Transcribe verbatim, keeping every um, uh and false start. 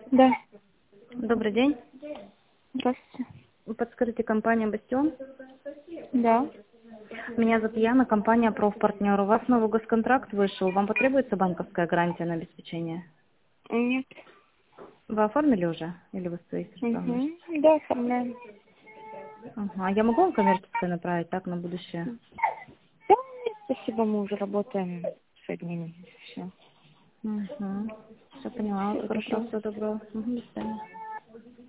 Да. Добрый день. Здравствуйте. Вы подскажите, компания «Бастион»? Да. Меня зовут Яна, компания «Профпартнер». У вас новый госконтракт вышел. Вам потребуется банковская гарантия на обеспечение? Нет. Вы оформили уже? Или вы свои средства Угу. вносите? Да, оформляем. Ага. А я могу вам коммерческое направить так на будущее? Да, спасибо, мы уже работаем с одними. Все. Угу. Все поняла. Всего Хорошо, доброго. всего доброго. Угу, до свидания.